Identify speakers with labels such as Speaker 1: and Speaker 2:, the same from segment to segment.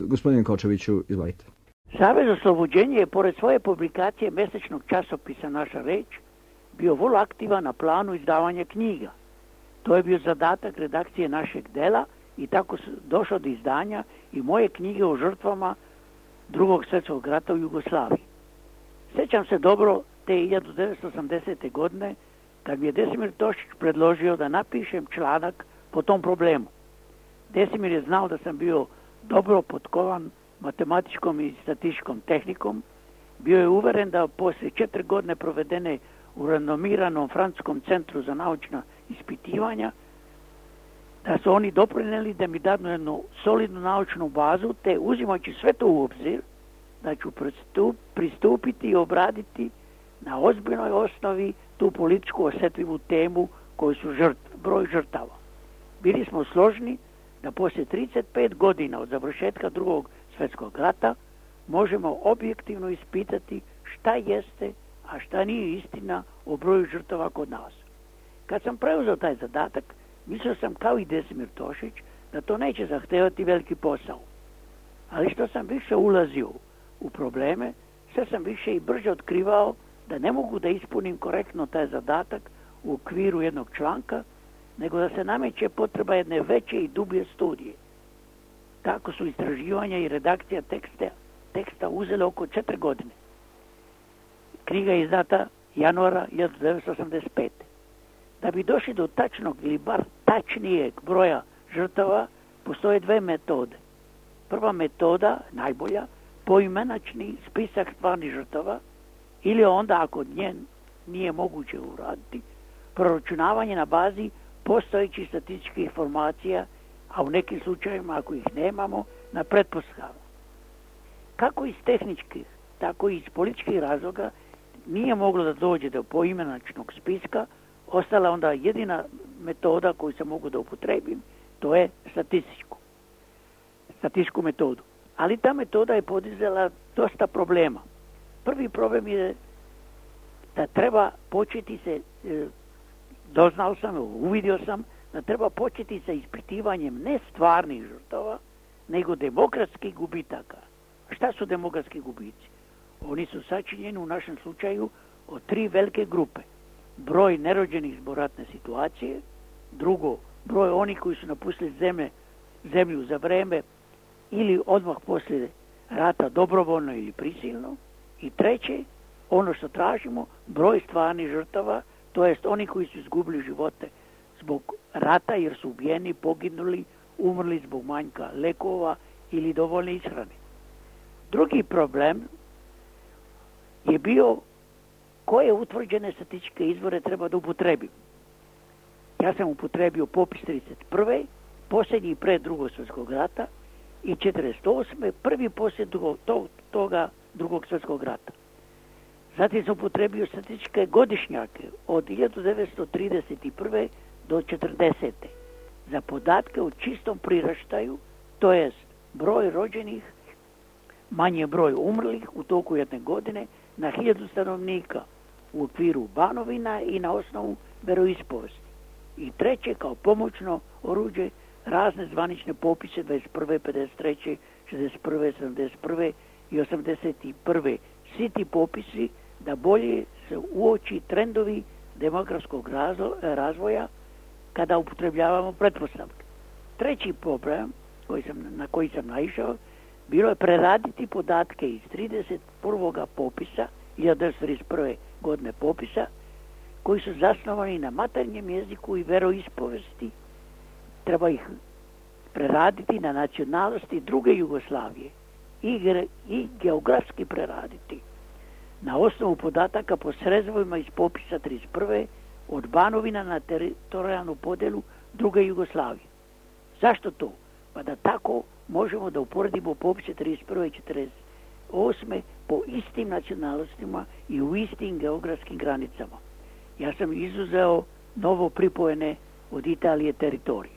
Speaker 1: Gospodine Kočeviću, izvolite.
Speaker 2: Savez Oslobođenje je, pored svoje publikacije mesečnog časopisa Naša reč, bio vrlo aktivan na planu izdavanja knjiga. To je bio zadatak redakcije našeg dela i tako došlo do izdanja i moje knjige o žrtvama Drugog svjetskog rata u Jugoslaviji. Sjećam se dobro te 1980. godine kad mi je Desimir Tošić predložio da napišem članak po tom problemu. Desimir je znao da sam bio dobro potkovan matematičkom i statističkom tehnikom. Bio je uveren da poslije 4 godine provedene u renomiranom Francuskom centru za naučna ispitivanja, da su oni doprinijeli da mi dadnu jednu solidnu naučnu bazu, te uzimajući sve to u obzir, da ću pristupiti i obraditi na ozbiljnoj osnovi tu političku osjetljivu temu koju su broj žrtava. Bili smo složni da poslije 35 godina od završetka Drugog svjetskog rata možemo objektivno ispitati šta jeste, a šta nije istina o broju žrtava kod nas. Kad sam preuzeo taj zadatak, mislio sam kao i Desimir Tošić da to neće zahtevati veliki posao. Ali što sam više ulazio u probleme, sve sam više i brže otkrivao da ne mogu da ispunim korektno taj zadatak u okviru jednog članka, nego da se nameće potreba jedne veće i dublje studije. Tako su istraživanja i redakcija teksta uzele oko 4 godine. Knjiga je izdata januara 1985. Da bi došli do tačnog ili bar tačnijeg broja žrtava, postoje 2 metode. Prva metoda, najbolja, poimenačni spisak stvarnih žrtava, ili onda, ako njen nije moguće uraditi, proračunavanje na bazi postojećih statističkih informacija, a u nekim slučajevima, ako ih nemamo, na pretpostavkama. Kako iz tehničkih, tako i iz političkih razloga nije moglo da dođe do poimenačnog spiska, ostala onda jedina metoda koju se mogu da upotrebim, to je statističku metodu. Ali ta metoda je podizala dosta problema. Prvi problem je da treba početi se, doznao sam, uvidio sam, da treba početi sa ispitivanjem ne stvarnih žrtava, nego demokratskih gubitaka. Šta su demokratski gubici? Oni su sačinjeni u našem slučaju od 3 velike grupe. Broj nerođenih zbog ratne situacije, drugo, broj onih koji su napustili zemlju za vreme ili odmah poslije rata dobrovoljno ili prisilno, i treće, ono što tražimo, broj stvarnih žrtava, to jest oni koji su izgubili živote zbog rata jer su ubijeni, poginuli, umrli zbog manjka lekova ili dovoljne ishrane. Drugi problem je bio koje utvrđene statističke izvore treba da upotrebim. Ja sam upotrebio popis 31. posljednji pred Drugog svjetskog rata i 48. prvi poslije toga Drugog svjetskog rata. Zatim sam upotrebio statističke godišnjake od 1931. do 40. za podatke o čistom priraštaju, to jest broj rođenih, manje broj umrlih u toku jedne godine na 1000 stanovnika u okviru Banovina i na osnovu veroispovesti. I treće, kao pomoćno oruđe, razne zvanične popise 21., 53., 61., 71. i 81. Svi ti popisi da bolje se uoči trendovi demografskog razvoja kada upotrebljavamo pretpostavke. Treći problem na koji sam naišao bilo je preraditi podatke iz 31. popisa, 1931. godine popisa, koji su zasnovani na maternjem jeziku i veroispovesti. Treba ih preraditi na nacionalnosti druge Jugoslavije i geografski preraditi na osnovu podataka po srezovima iz popisa 31. od Banovina na teritorijalnu podjelu druge Jugoslavije. Zašto to? Pa da tako možemo da uporedimo popise 31. i 48. po istim nacionalnostima i u istim geografskim granicama. Ja sam izuzeo novo pripojene od Italije teritorije.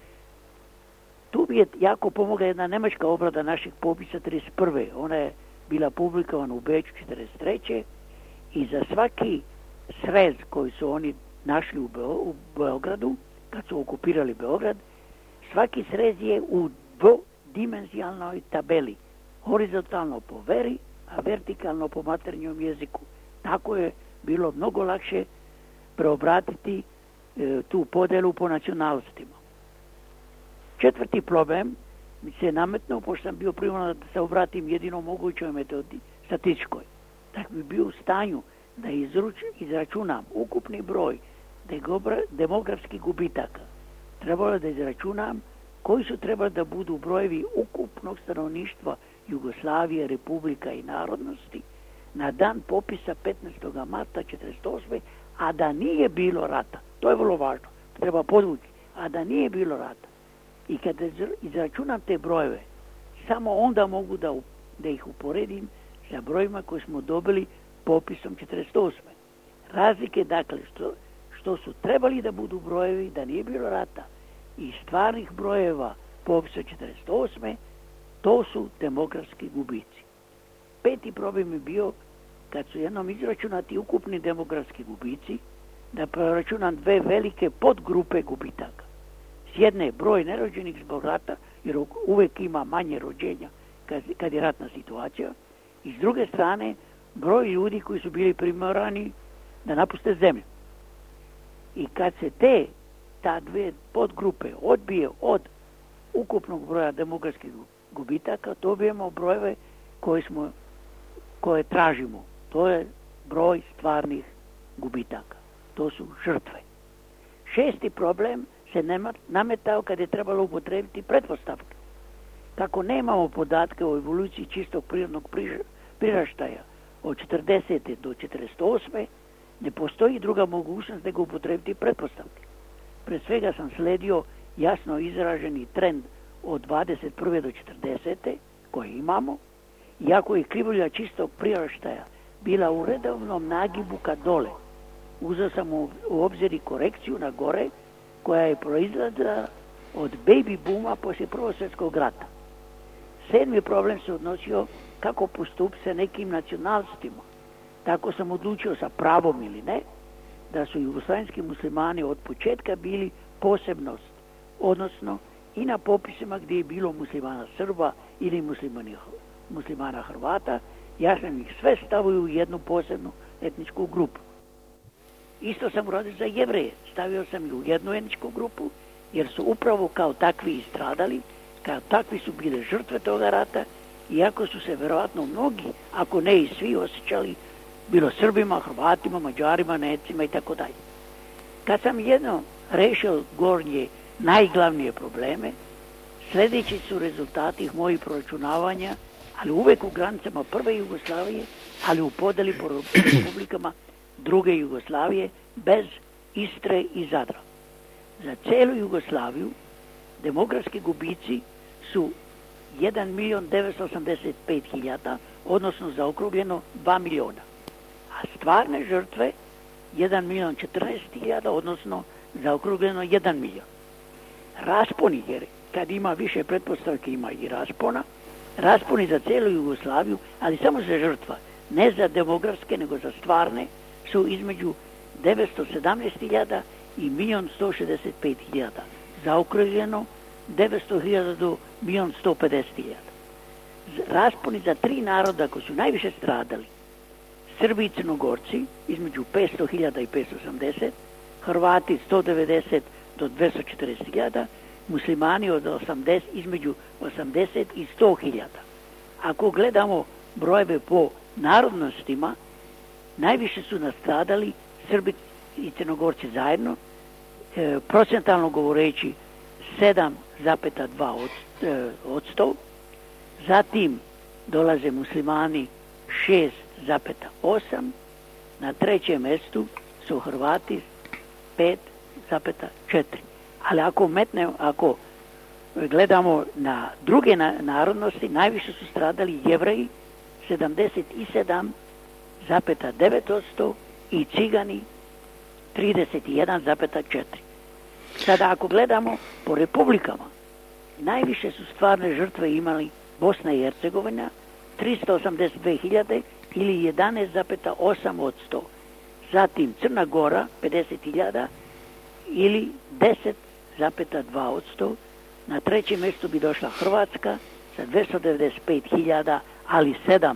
Speaker 2: Tu bi je jako pomogla jedna nemačka obrada našeg popisa 31. Ona je bila publikovana u Beču 43. i za svaki srez koji su oni našli u Beogradu, kad su okupirali Beograd, svaki srez je u dimenzijalnoj tabeli. Horizontalno po veri, a vertikalno po maternjem jeziku. Tako je bilo mnogo lakše preobratiti tu podelu po nacionalnostima. Četvrti problem mi se nametnuo, pošto sam bio primoran da se obratim jedino mogućoj metodi, statističkoj. Tako bi bio u stanju da izračunam ukupni broj demografskih gubitaka. Trebalo da izračunam koji su trebali da budu brojevi ukupnog stanovništva Jugoslavije, republika i narodnosti na dan popisa 15. marta 1948. a da nije bilo rata. To je vrlo važno. Treba podvući. A da nije bilo rata. I kada izračunam te brojeve, samo onda mogu da ih uporedim sa brojima koje smo dobili popisom 1948. Razlike, dakle, što su trebali da budu brojevi da nije bilo rata i stvarnih brojeva popisa 1948. To su demografski gubici. Peti problem je bio kad su jednom izračunati ukupni demografski gubici, da preračunam dve velike podgrupe gubitaka. S jedne broj nerođenih zbog rata, jer uvek ima manje rođenja kad je ratna situacija, i s druge strane broj ljudi koji su bili primorani da napuste zemlju. I kad se ta dve podgrupe odbije od ukupnog broja demografskih gubitaka, dobijemo brojeve koje tražimo. To je broj stvarnih gubitaka. To su žrtve. Šesti problem se nametao kad je trebalo upotrebiti pretpostavke. Kako nemamo podatke o evoluciji čistog prirodnog priraštaja od 40. do 48. ne postoji druga mogućnost nego upotrebiti pretpostavke. Pre svega sam sledio jasno izraženi trend od 21. do 40. koji imamo, iako je krivulja čistog priraštaja bila u redovnom nagibu ka dole. Uzeo sam u obzir i korekciju na gore koja je proizlazila od baby booma poslije Prvog svjetskog rata. Sedmi problem se odnosio kako postupiti sa nekim nacionalstvima. Tako sam odlučio sa pravom ili ne, da su jugoslavenski muslimani od početka bili posebnost, odnosno i na popisima gdje je bilo muslimana Srba ili muslimana Hrvata, ja sam ih sve stavio u jednu posebnu etničku grupu. Isto sam uradio za Jevreje, stavio sam ih u jednu etničku grupu, jer su upravo kao takvi istradali, kao takvi su bile žrtve toga rata, iako su se verovatno mnogi, ako ne i svi, osjećali bilo Srbima, Hrvatima, Mađarima, Necima i tako dalje. Kad sam jedno rešio gornje najglavnije probleme, sljedeći su rezultati mojih proračunavanja, ali uvek u granicama prve Jugoslavije, ali u podeli po republikama druge Jugoslavije, bez Istre i Zadra. Za celu Jugoslaviju demografski gubici su 1.985.000, odnosno zaokrugljeno 2 miliona. A stvarne žrtve 1.014.000, odnosno zaokrugljeno 1 milion. Rasponi, jer kad ima više pretpostavke ima i rasponi za celu Jugoslaviju, ali samo za žrtva, ne za demografske, nego za stvarne, su između 917.000 i 1.165.000. Zaokruženo 900.000 do 1.150.000. Rasponi za tri naroda koji su najviše stradali, Srbi i Crnogorci između 500.000 i 580, Hrvati 190 do 240.000, muslimani između 80 i 100.000. Ako gledamo brojeve po narodnostima, najviše su nastradali Srbi i Crnogorci zajedno, procentalno govoreći 7,2%, zatim dolaze muslimani 6,8%, na trećem mjestu su Hrvati 5,4%. Ali ako gledamo na druge narodnosti, najviše su stradali Jevreji 77,9% i Cigani 31,4%. Sada ako gledamo po republikama, najviše su stvarne žrtve imali Bosna i Hercegovina 382.000 ili 11,8%. Zatim Crna Gora 50.000 ili 10,2%. Na trećem mjestu bi došla Hrvatska sa 295.000, ali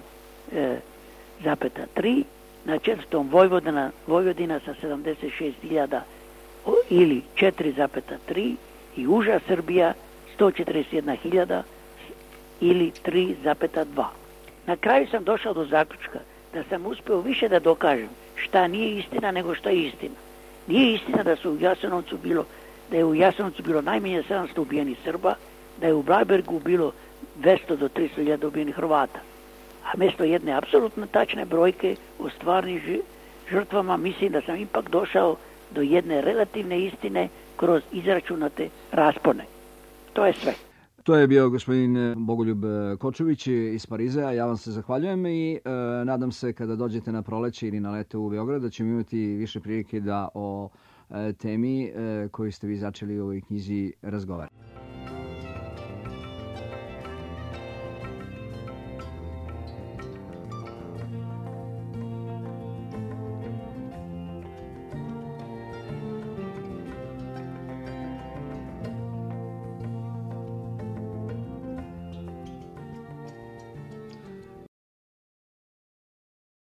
Speaker 2: 7,3. Na četvrtom Vojvodina sa 76.000 ili 4,3. I uža Srbija 141.000 ili 3,2. Na kraju sam došao do zaključka da sam uspio više da dokažem šta nije istina nego što je istina. Nije istina da je u Jasenovcu bilo najmanje 700 ubijenih Srba, da je u Blajbergu bilo 200 do 300.000 ubijenih Hrvata. A mjesto jedne apsolutno tačne brojke o stvarnim žrtvama mislim da sam ipak došao do jedne relativne istine kroz izračunate raspone. To je sve.
Speaker 1: To je bio gospodin Bogoljub Kočović iz Pariza. Ja vam se zahvaljujem i nadam se kada dođete na proleće ili na leto u Beograd da ćemo imati više prilike da o temi koju ste vi začeli u ovoj knjizi razgovarati.